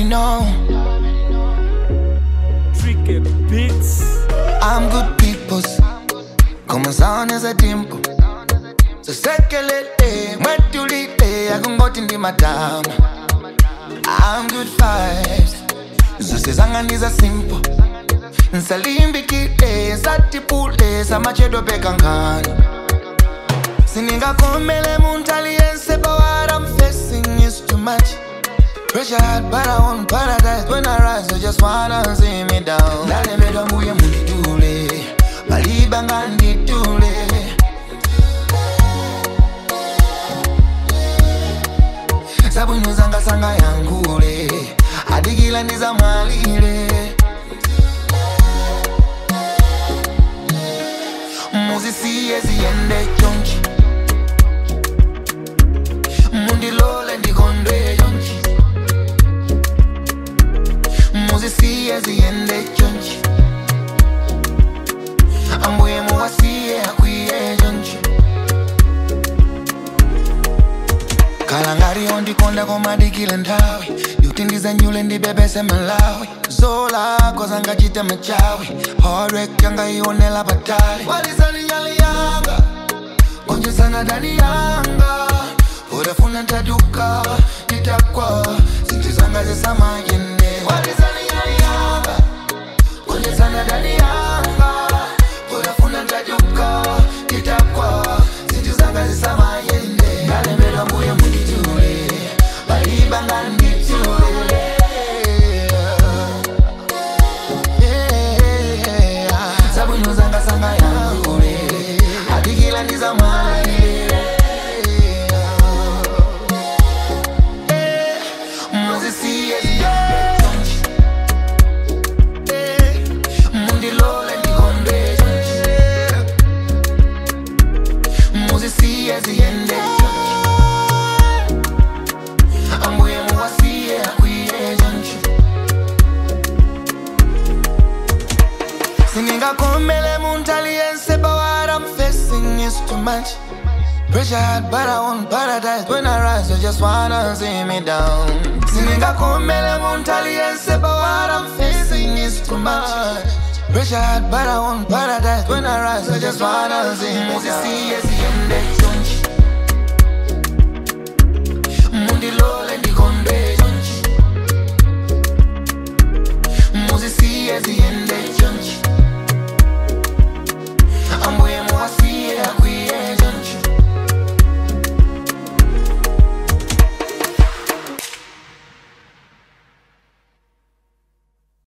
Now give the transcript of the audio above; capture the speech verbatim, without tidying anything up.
already know. Tricky beats. I'm good people's. Come on, sound is a dimple. So sekelele, mwetulite, akungoti ndi madam. I'm good vibes. Zose zanga ndiza simple. Nsalimbikile, satipule, samachedo pekangani. Sininga komele muntaliense, but what I'm facing is too much. Pressure hard, but I want paradise. When I rise, I just wanna see me down. Dale me do muye munditule, balibanga nditule. Sabu nyuzanga sanga yangule, adigila niza malile. Muzisi yezi yende chonchi, mundi lole ndi kondwe chonchi. Muzisi yezi yende chonchi, ambuye muwasiye akwiye chonchi. Kalangari ondi konda komadikile ndawi, yuti ndiza nyule ndi bebese malawi. Zola kozanga chita machawi, hard work yanga ionela batali. Walisani nyali yanga, konje sana dani yanga. Urafuna taduka, nitakwa, sinti zanga zesama yende. Walisani nyali yanga, konje sana dani yanga. Urafuna taduka, nitakwa, sinti zanga zesama yende. Dale mera muye munditule, balibanga nditule. Sabu nyuzanga sanga yangule, adigila ndiza malile. Muzisi yezi yende chonchi, mundi lole ndi kondwe chonchi. Muzisi yezi yende chonchi, ambuye muwasiye akwiye chonchi. Sininga komele muntaliense, but what I'm facing is too much. Pressure hard, but I want paradise. When I rise, I just wanna see me down. Sininga komele muntaliense, but what I'm facing is too much. Pressure hard, but I want paradise. When I rise, I just wanna see me down. Muzisi yezi yende chonchi, mundi lole ndi kondwe chonchi. Muzisi yezi yende